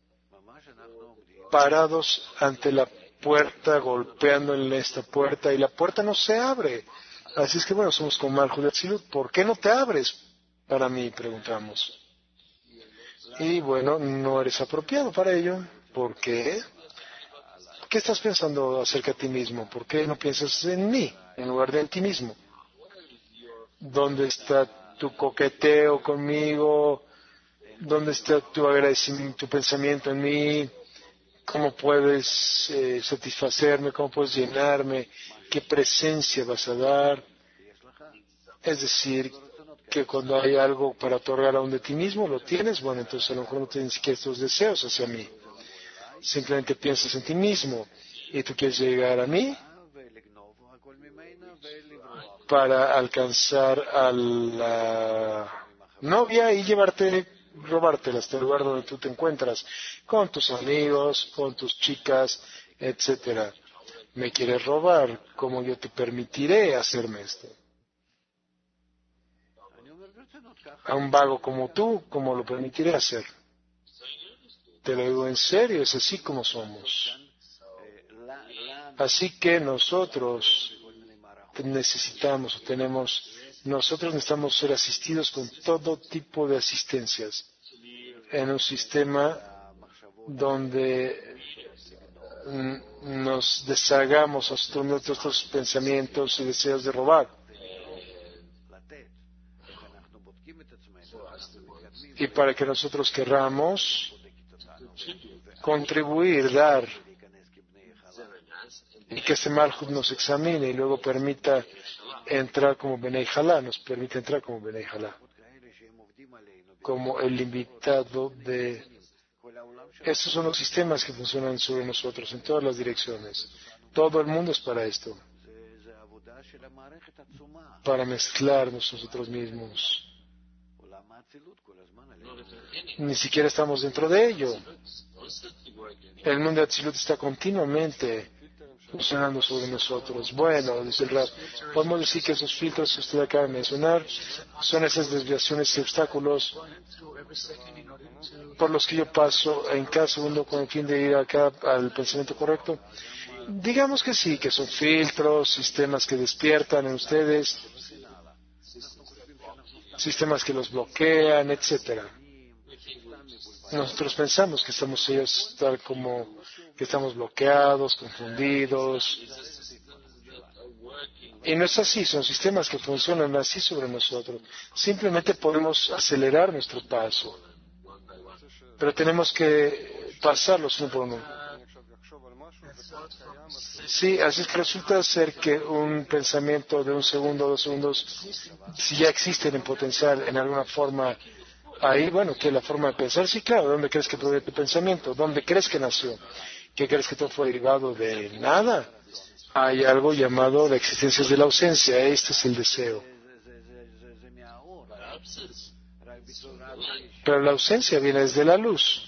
parados ante la puerta, golpeando en esta puerta y la puerta no se abre. Así es que bueno, somos como Malchut de Atzilut. ¿Por qué no te abres? Para mí, preguntamos. Y bueno, no eres apropiado para ello. ¿Por qué? ¿Qué estás pensando acerca de ti mismo? ¿Por qué no piensas en mí en lugar de en ti mismo? ¿Dónde está tu coqueteo conmigo? ¿Dónde está tu agradecimiento, tu pensamiento en mí? ¿Cómo puedes eh, satisfacerme? ¿Cómo puedes llenarme? ¿Qué presencia vas a dar? Es decir, que cuando hay algo para otorgar aún de ti mismo, lo tienes, bueno, entonces a lo mejor no tienes ni siquiera estos deseos hacia mí. Simplemente piensas en ti mismo y tú quieres llegar a mí para alcanzar a la novia y llevarte, robártela hasta el lugar donde tú te encuentras, con tus amigos, con tus chicas, etcétera. Me quieres robar, ¿cómo yo te permitiré hacerme esto? A un vago como tú, ¿cómo lo permitiré hacer? Te lo digo en serio, es así como somos. Así que nosotros necesitamos o tenemos, nosotros necesitamos ser asistidos con todo tipo de asistencias en un sistema donde mm, nos deshagamos de nuestros pensamientos y deseos de robar. Y para que nosotros querramos contribuir, dar, y que este Malhut nos examine y luego permita entrar como Benei Jalá, nos permite entrar como Benei Jalá, como el invitado de... Estos son los sistemas que funcionan sobre nosotros en todas las direcciones. Todo el mundo es para esto, para mezclarnos nosotros mismos. Ni siquiera estamos dentro de ello. El mundo de Atzilut está continuamente funcionando sobre nosotros. Bueno, dice el Rab, podemos decir que esos filtros que usted acaba de mencionar son esas desviaciones y obstáculos por los que yo paso en cada segundo con el fin de ir acá al pensamiento correcto. Digamos que sí, que son filtros, sistemas que despiertan en ustedes, sistemas que los bloquean, etcétera. Nosotros pensamos que estamos ellos tal como que estamos bloqueados, confundidos. Y no es así, son sistemas que funcionan así sobre nosotros. Simplemente podemos acelerar nuestro paso, pero tenemos que pasarlos uno por uno. Sí, así es que resulta ser que un pensamiento de un segundo o dos segundos, si ya existen en potencial en alguna forma ahí, bueno, ¿qué es la forma de pensar? Sí, claro, ¿dónde crees que proviene tu pensamiento? ¿Dónde crees que nació? ¿Qué crees que todo fue derivado de nada? Hay algo llamado la existencia de la ausencia, este es el deseo. Pero la ausencia viene desde la luz.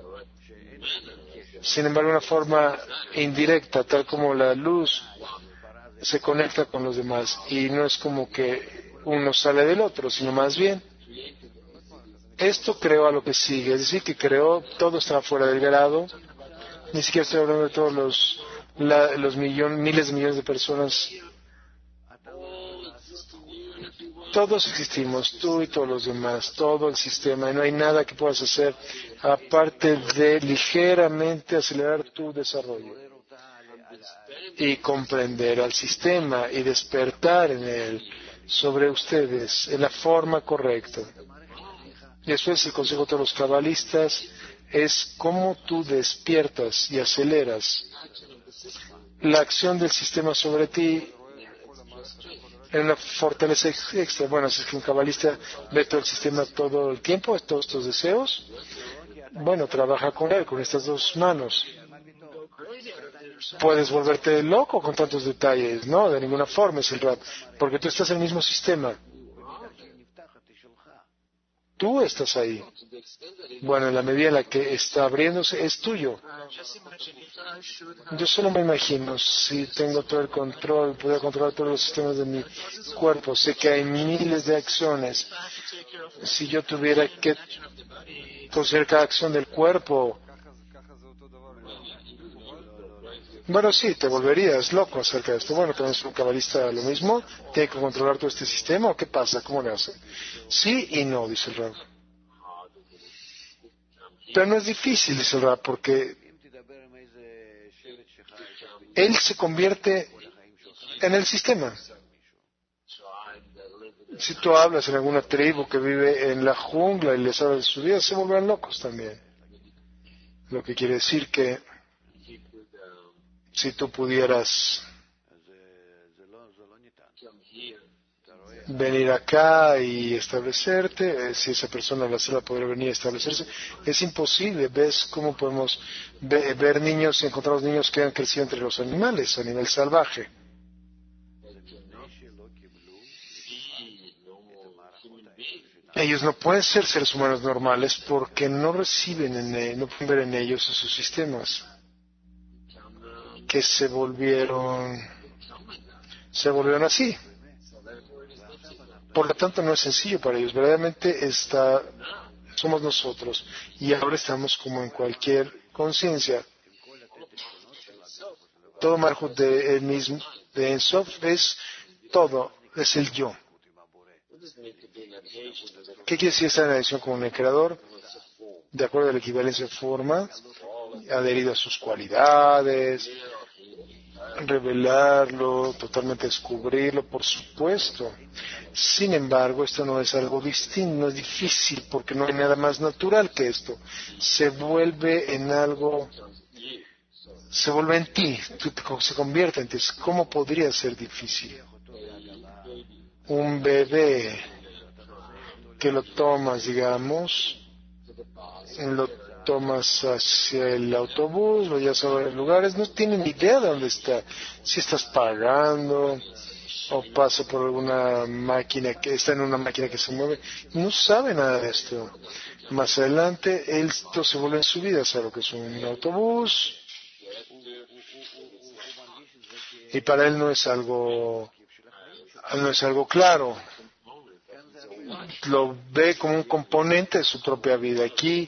Sin embargo, una forma indirecta, tal como la luz se conecta con los demás. Y no es como que uno sale del otro, sino más bien, esto creó a lo que sigue. Es decir, que creó, todo estaba fuera del grado. Ni siquiera estoy hablando de todos los, la, los millon, miles de millones de personas. Todos existimos, tú y todos los demás, todo el sistema, y no hay nada que puedas hacer aparte de ligeramente acelerar tu desarrollo y comprender al sistema y despertar en él sobre ustedes en la forma correcta. Y eso es el consejo de todos los cabalistas, es cómo tú despiertas y aceleras la acción del sistema sobre ti en una fortaleza extra. Bueno, si es que un cabalista ve todo el sistema todo el tiempo, todos estos deseos, bueno, trabaja con él, con estas dos manos. Puedes volverte loco con tantos detalles, ¿no? De ninguna forma es el rap, porque tú estás en el mismo sistema. Tú estás ahí. Bueno, en la medida en la que está abriéndose, es tuyo. Yo solo me imagino, si tengo todo el control, puedo controlar todos los sistemas de mi cuerpo, sé que hay miles de acciones. Si yo tuviera que considerar cada acción del cuerpo, bueno, sí, te volverías loco acerca de esto. Bueno, también es un cabalista lo mismo. ¿Tiene que controlar todo este sistema o qué pasa? ¿Cómo le hace? Sí y no, dice el Rab. Pero no es difícil, dice el Rab, porque él se convierte en el sistema. Si tú hablas en alguna tribu que vive en la jungla y les hablas de su vida, se vuelven locos también. Lo que quiere decir que si tú pudieras venir acá y establecerte, eh, si esa persona la sala podría venir a establecerse, es imposible. ¿Ves cómo podemos ve, ver niños y encontrar niños que han crecido entre los animales a nivel salvaje? Ellos no pueden ser seres humanos normales porque no reciben, en, no pueden ver en ellos esos sistemas que se volvieron, se volvieron así. Por lo tanto, no es sencillo para ellos. Verdaderamente está, somos nosotros. Y ahora estamos como en cualquier conciencia. Todo Malhut de, mismo, de Ensof es todo, es el yo. ¿Qué quiere decir estar en adición con el creador? De acuerdo a la equivalencia de forma, adherido a sus cualidades, revelarlo, totalmente descubrirlo, por supuesto. Sin embargo, esto no es algo distinto, no es difícil, porque no hay nada más natural que esto. Se vuelve en algo, se vuelve en ti, tú te- se convierte en ti. ¿Cómo podría ser difícil? Un bebé que lo tomas, digamos, lo tomas hacia el autobús, lo llevas a varios lugares, no tienen ni idea de dónde está, si estás pagando o pasa por alguna máquina que está en una máquina que se mueve, no sabe nada de esto. Más adelante, esto se vuelve en su vida, sabe lo que es un autobús, y para él no es algo, no es algo claro. Lo ve como un componente de su propia vida. Aquí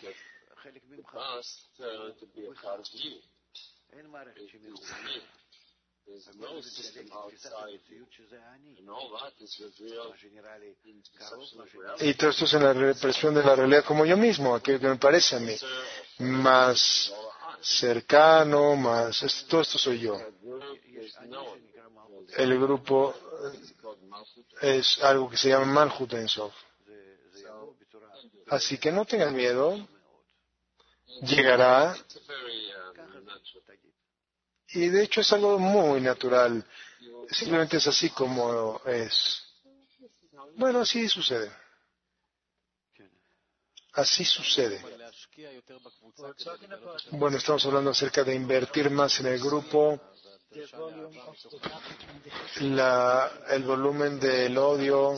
y todo esto es en la represión de la realidad como yo mismo, aquello que me parece a mí más cercano, más esto, todo esto soy yo. El grupo es algo que se llama Malchut Ein Sof. Así que no tengan miedo, llegará, y de hecho es algo muy natural, simplemente es así como es. Bueno, así sucede. Así sucede. Bueno, estamos hablando acerca de invertir más en el grupo, la, el volumen del odio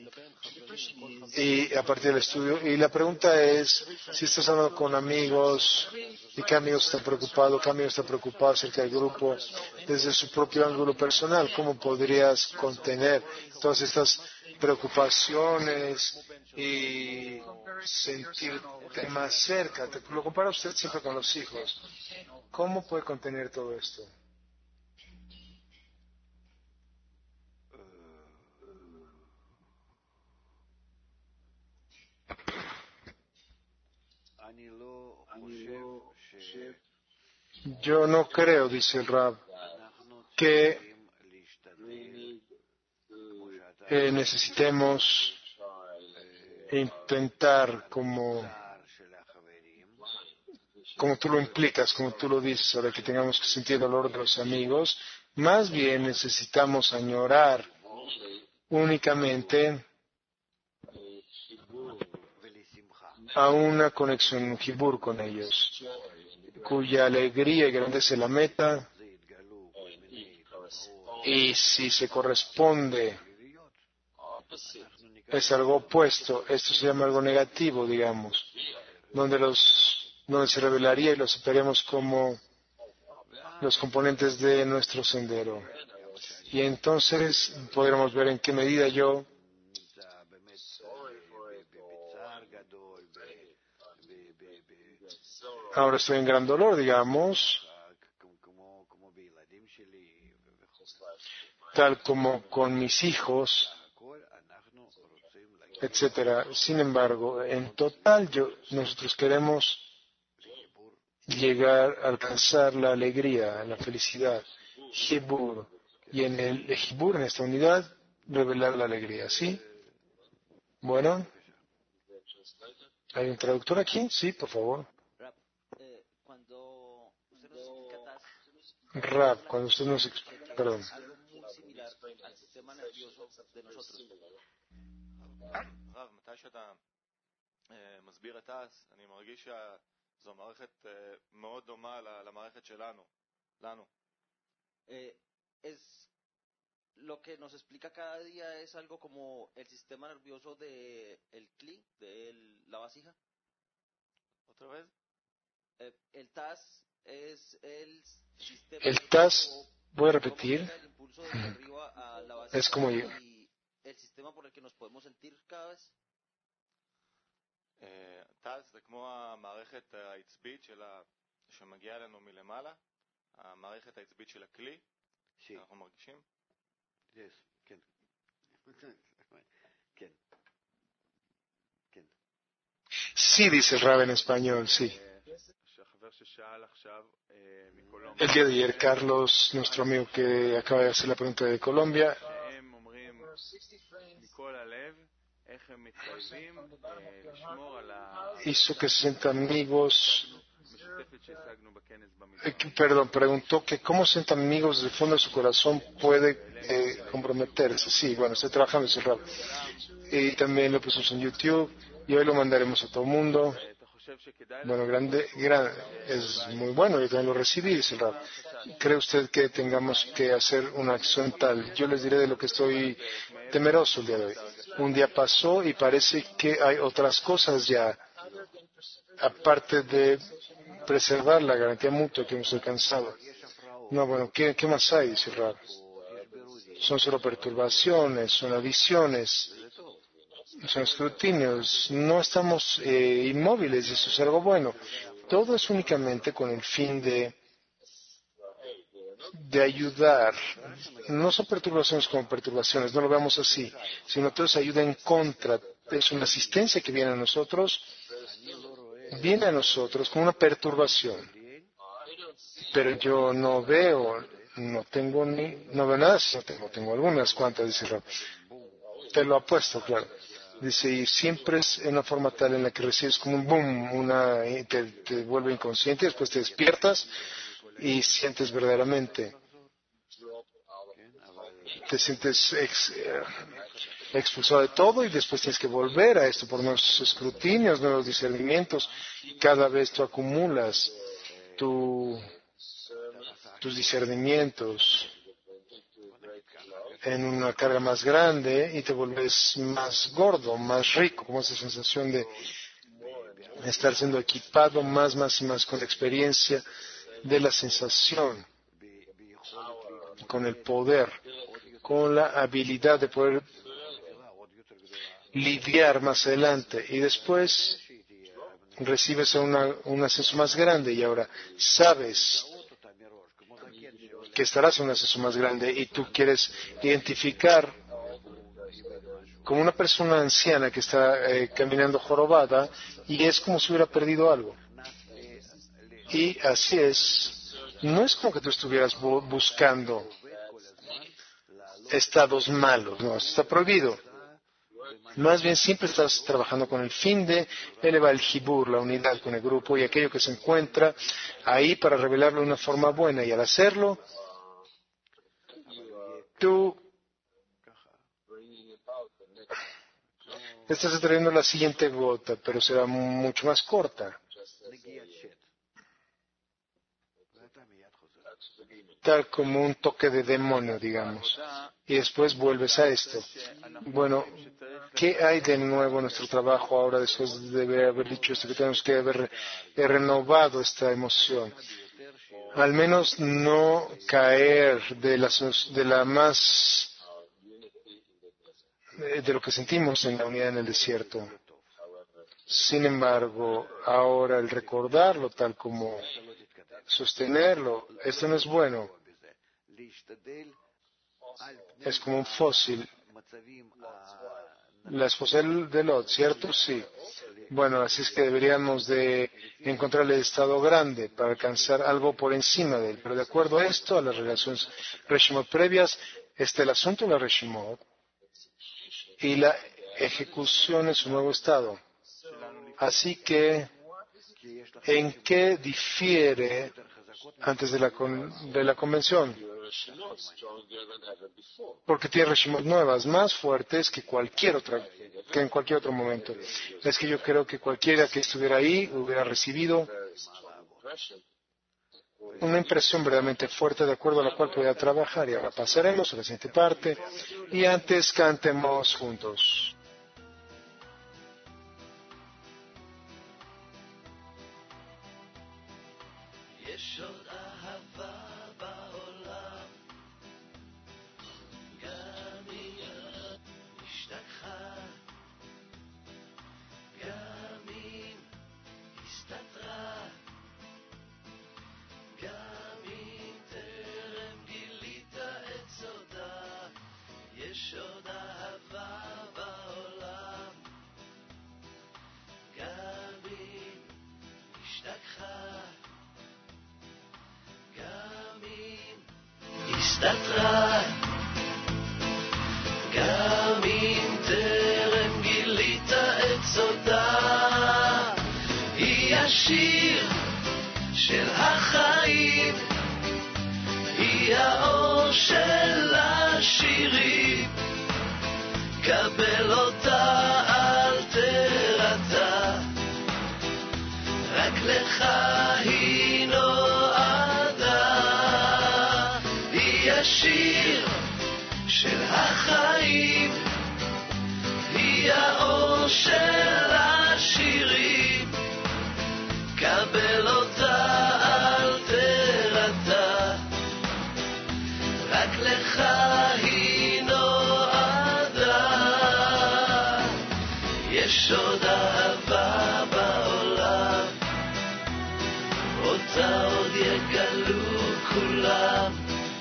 y a partir del estudio. Y la pregunta es, si estás hablando con amigos y qué amigos están preocupados, qué amigos están preocupados acerca del grupo, desde su propio ángulo personal, ¿cómo podrías contener todas estas preocupaciones y sentirte más cerca? Te- Lo compara usted siempre con los hijos. ¿Cómo puede contener todo esto? Yo no creo, dice el Rab, que eh, necesitemos intentar como, como tú lo implicas, como tú lo dices, ahora que tengamos que sentir el dolor de los amigos. Más bien necesitamos añorar únicamente a una conexión, un jibur con ellos, cuya alegría y grandeza es la meta, y si se corresponde es algo opuesto, esto se llama algo negativo, digamos, donde los donde se revelaría y los aceptaríamos como los componentes de nuestro sendero. Y entonces podremos ver en qué medida yo ahora estoy en gran dolor, digamos, tal como con mis hijos, etcétera. Sin embargo, en total yo, nosotros queremos llegar a alcanzar la alegría, la felicidad, Hibur, y en el Hibur, en esta unidad, revelar la alegría, ¿sí? Bueno, ¿hay un traductor aquí? Sí, por favor. Rap, cuando usted nos explica, perdón. מסביר את תעש, אני מרגיש שזו מערכת מאוד דומה למערכת שלנו, לנו. Es lo que nos explica cada día es algo como el sistema nervioso de el cli, de el- la vasija. ¿Otra vez? Eh, el T A S es el sistema El T A S, nervioso, voy a cómo repetir, llega el impulso desde arriba a la es vasija como yo. y el sistema por el que nos podemos sentir cada vez. תז זה כמו המערכת העצבית של ה... שמגיעה לנו מלמעלה, המערכת העצבית של הכלי, אנחנו מרגישים? כן. כן. כן. Sí, dice el Rab en español, sí. El día de ayer, Carlos, nuestro amigo que acaba de hacer la pregunta de Colombia, hizo que se sientan amigos, eh, perdón, preguntó que cómo se sientan amigos del fondo de su corazón puede eh, comprometerse. Sí, bueno, estoy trabajando ese rato. Y también lo pusimos en YouTube y hoy lo mandaremos a todo el mundo. Bueno, grande, gran, es muy bueno, yo también lo recibí, dice el rap. ¿Cree usted que tengamos que hacer una acción tal? Yo les diré de lo que estoy temeroso el día de hoy. Un día pasó y parece que hay otras cosas ya, aparte de preservar la garantía mutua que hemos alcanzado. No, bueno, ¿qué, qué más hay? Dice el rap. Son solo perturbaciones, son adiciones, son escrutinios. No estamos eh, inmóviles, y eso es algo bueno. Todo es únicamente con el fin de, de ayudar. No son perturbaciones como perturbaciones, no lo veamos así, sino todo es ayuda en contra. Es una asistencia que viene a nosotros, viene a nosotros como una perturbación. Pero yo no veo, no tengo ni, no veo nada, no tengo, tengo algunas cuantas, dice Rab. Te lo apuesto, claro. Dice, y siempre es en una forma tal en la que recibes como un boom, una, te, te vuelve inconsciente, después te despiertas y sientes verdaderamente, te sientes ex, eh, expulsado de todo y después tienes que volver a esto por nuevos escrutinios, nuevos discernimientos. Cada vez tú acumulas tu, tus discernimientos en una carga más grande y te vuelves más gordo, más rico, como esa sensación de estar siendo equipado más, más y más con la experiencia de la sensación, con el poder, con la habilidad de poder lidiar más adelante y después recibes una, un ascenso más grande y ahora sabes que estarás en un ascenso más grande y tú quieres identificar como una persona anciana que está eh, caminando jorobada y es como si hubiera perdido algo. Y así es, no es como que tú estuvieras bu- buscando estados malos, no, eso está prohibido. Más bien siempre estás trabajando con el fin de elevar el jibur, la unidad con el grupo y aquello que se encuentra ahí para revelarlo de una forma buena y al hacerlo, tú estás atrayendo la siguiente gota, pero será mucho más corta. Tal como un toque de demonio, digamos. Y después vuelves a esto. Bueno, ¿qué hay de nuevo en nuestro trabajo ahora después de haber dicho esto? Que tenemos que haber renovado esta emoción. Al menos no caer de la, de la más de lo que sentimos en la unidad en el desierto. Sin embargo, ahora el recordarlo tal como sostenerlo, esto no es bueno. Es como un fósil. La esposa de Lot, ¿cierto? Sí. Bueno, así es que deberíamos de encontrar el estado grande para alcanzar algo por encima de él. Pero de acuerdo a esto, a las relaciones Reshimot previas, está el asunto de la Reshimot y la ejecución en su nuevo estado. Así que, ¿en qué difiere antes de la, con, de la convención? Porque tiene Reshimot nuevas, más fuertes que cualquier otra, que en cualquier otro momento. Es que yo creo que cualquiera que estuviera ahí hubiera recibido una impresión verdaderamente fuerte de acuerdo a la cual podía trabajar. Y ahora pasaremos a la siguiente parte y antes cantemos juntos. השתכחה הסתתרה, גם אם טרם גילית את סודה, היא השיר של החיים, היא האור של השירים, קבל אותה אל תרתע, רק לך היא נועדה, היא השיר של החיים, היא האור של השירים, קבל אותה אל תרתע, רק לך היא נועדה, יש עוד אהבה בעולם, אותה עוד יגלו כולם,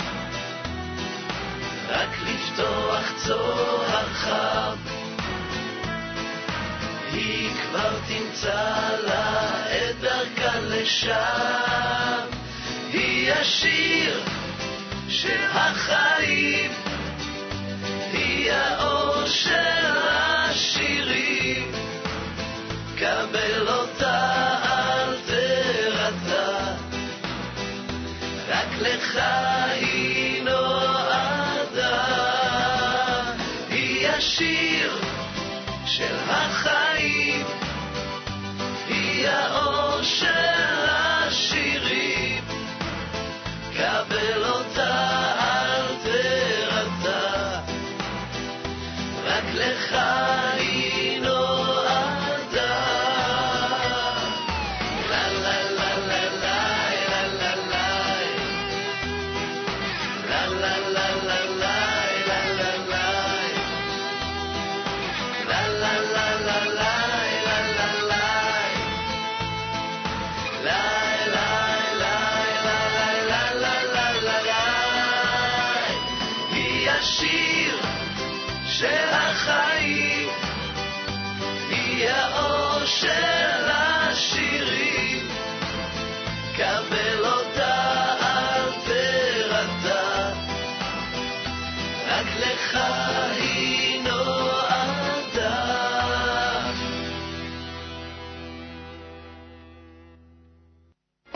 רק לפתוח צוהר חם, היא כבר תמצא לה את דרכה לשם, היא השיר של החיים, היא האור של השירים, קבל אותה אל תרתע, רק לך היא נועדה, היא השיר של החיים, היא האור של השירים, קבל אותה אל תרתע, רק לך היא נועדה. לה לה לה לה לה לה לה לה לה לה לה לה לה לה לה השיר של החיים, היא האור של השירים, קבל אותה אל תרתע, רק לך היא